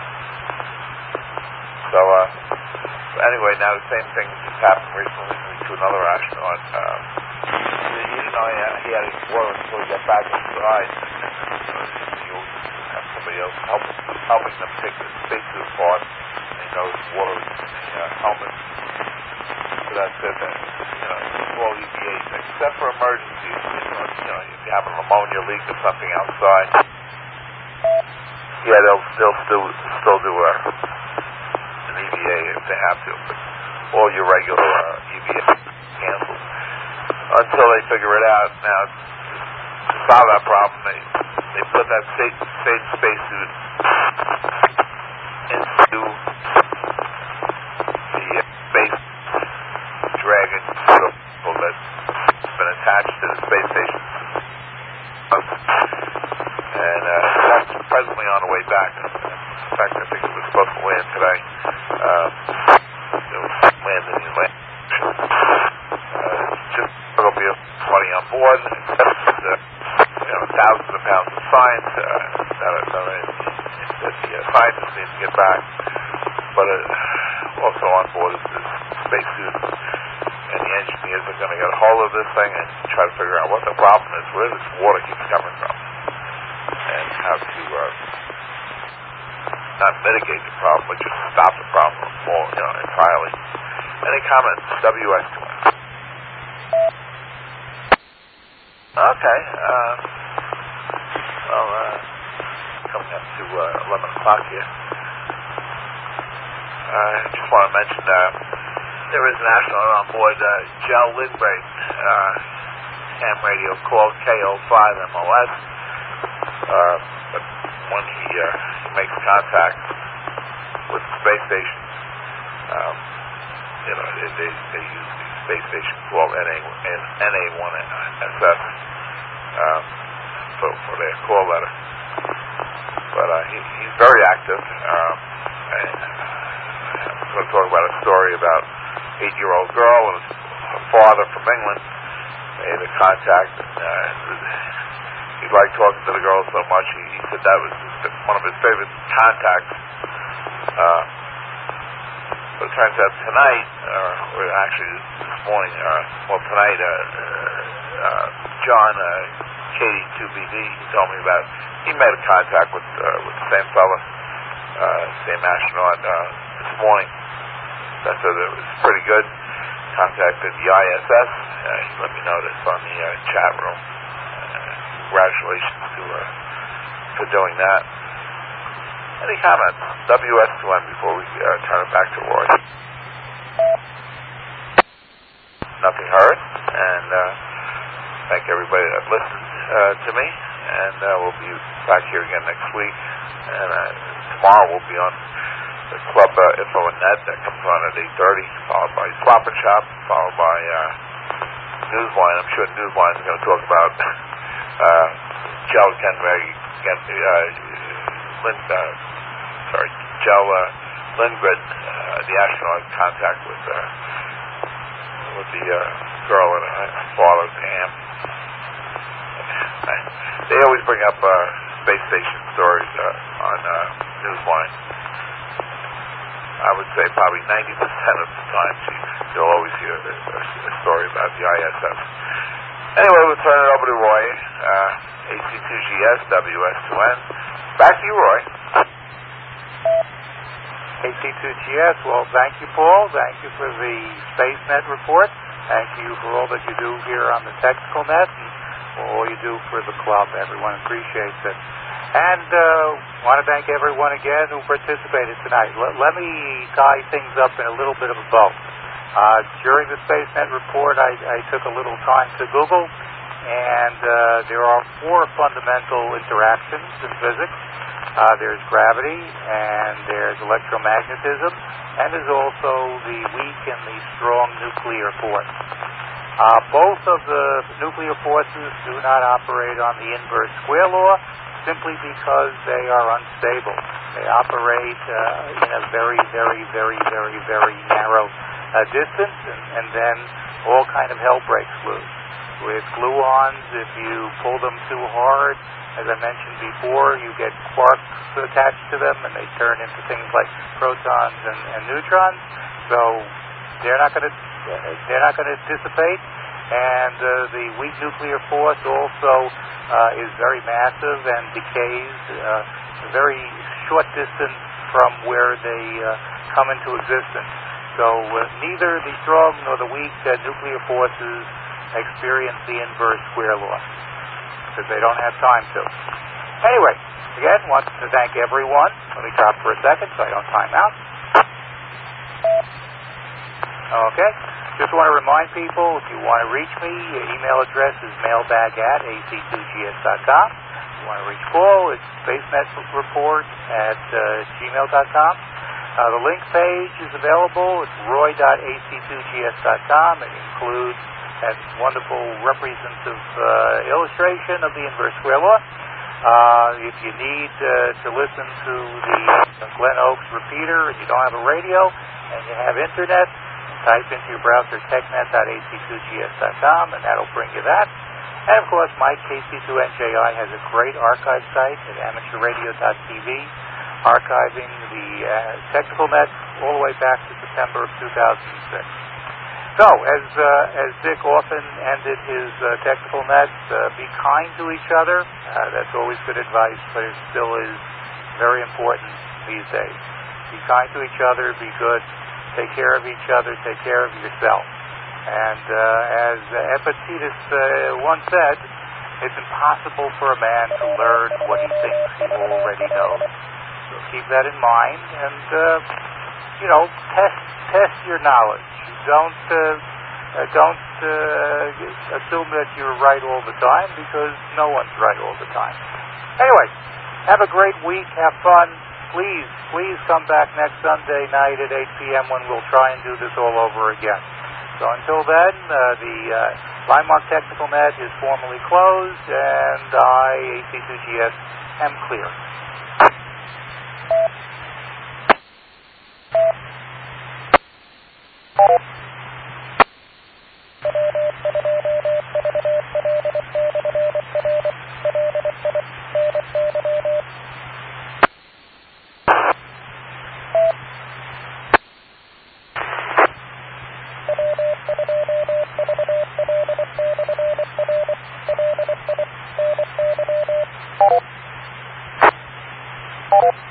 So, uh, anyway, now the same thing just happened recently to another astronaut. Um, he didn't know he had, he had his water until he got back inside. And, you know, you have somebody else help, helping them take the spacesuit apart. And he knows water is in the uh, helmet. So that's it. That, you know, all E V As, except for emergencies. You know, you know, if you have a pneumonia leak or something outside. Yeah, they'll they'll still still do a, an E V A if they have to, but all your regular uh, E V A canceled until they figure it out. Now, to solve that problem, they they put that same same spacesuit into the uh, space Dragon vehicle that's been attached to the space station. And uh, that's presently on the way back. In fact, I think it was supposed to land today. Um, it was landed in Atlantic Ocean. Uh, just there'll be plenty on board, except the, you know, thousands of pounds of science uh, that, are, that, are, that the uh, scientists need to get back. But uh, also on board is this spacesuit, and the engineers are going to get a hold of this thing and try to figure out what the problem is, where this water keeps coming from, and how to uh, not mitigate the problem, but just stop the problem more, you know, entirely. Any comments? W X two one. Okay. Uh, well, uh, coming up to uh, eleven o'clock here. I uh, just want to mention uh, there is an astronaut on board, uh, Gel Lindbergh, uh, ham radio called K O five M O S. Uh, but when he, uh, he makes contact with the space station, um, you know, they, they, they use the space station called N A one S S um, for, for their call letter. But uh, he, he's very active. Um, and I'm going to talk about a story about an eight-year-old girl and her father from England made a contact. And, uh, he liked talking to the girl so much, he, he said that was his, one of his favorite contacts. Uh, but it turns out tonight, uh, or actually this morning, uh, well tonight, uh, uh, John, uh, Katie two B D, he told me about, he made a contact with, uh, with the same fella uh, same astronaut uh, this morning. That said it was pretty good. Contacted the I S S. Uh, he let me know this on the uh, chat room. Uh, congratulations to uh, for doing that. Any comments? W S two N before we uh, turn it back to Roy. Nothing heard, and uh, thank everybody that listened uh, to me, and uh, we'll be back here again next week, and uh, tomorrow we'll be on the Club uh, Info and Net that comes on at eight thirty, followed by Swap and Shop, followed by uh, Newsline. I'm sure Newsline is going to talk about uh, Joe Kenway, uh, Lind, uh, sorry, Joe uh, Lindgren, uh, the astronaut in contact with uh, with the uh, girl and her father, Pam. They always bring up uh, space station stories uh, on uh, Newsline. I would say probably ninety percent of the time you'll always hear a, a story about the I S S. Anyway, we'll turn it over to Roy, uh, A C two G S, W S two N. Back to you, Roy. A C two G S, well, thank you, Paul. Thank you for the SpaceNet report. Thank you for all that you do here on the Technical Net and for all you do for the club. Everyone appreciates it. And uh, want to thank everyone again who participated tonight. Let, let me tie things up in a little bit of a bow. Uh, during the SpaceNet report, I, I took a little time to Google, and uh, there are four fundamental interactions in physics. Uh, there's gravity, and there's electromagnetism, and there's also the weak and the strong nuclear force. Uh, both of the nuclear forces do not operate on the inverse square law, simply because they are unstable. They operate uh, in a very, very, very, very, very narrow uh, distance, and, and then all kind of hell breaks loose. With gluons, if you pull them too hard, as I mentioned before, you get quarks attached to them, and they turn into things like protons and, and neutrons. So they're not going to they're not going to dissipate. And uh, the weak nuclear force also uh, is very massive and decays uh, a very short distance from where they uh, come into existence. So uh, neither the strong nor the weak uh, nuclear forces experience the inverse square law, because they don't have time to. Anyway, again, want to thank everyone. Let me stop for a second so I don't time out. Okay. Just want to remind people, if you want to reach me, your email address is mailbag at A C two G S dot com. If you want to reach Paul, it's SpaceNetReport at uh, gmail dot com. Uh, the link page is available. It's roy dot A C two G S dot com. It includes that wonderful representative uh, illustration of the inverse square law. Uh, if you need uh, to listen to the uh, Glen Oaks repeater and you don't have a radio and you have internet, type into your browser technet dot A C two G S dot com, and that'll bring you that. And, of course, Mike K C two N J I has a great archive site at amateur radio dot T V, archiving the uh, technical net all the way back to September of two thousand six. So, as uh, as Dick often ended his uh, technical nets, uh, be kind to each other. Uh, that's always good advice, but it still is very important these days. Be kind to each other, be good. Take care of each other, take care of yourself. And uh, as uh, Epictetus uh, once said, it's impossible for a man to learn what he thinks he already knows. So keep that in mind, and, uh, you know, test test your knowledge. Don't, uh, uh, don't uh, assume that you're right all the time, because no one's right all the time. Anyway, have a great week, have fun. Please, please come back next Sunday night at eight p.m. when we'll try and do this all over again. So until then, uh, the uh, Linemark Technical Net is formally closed, and I, A C two G S, am clear. You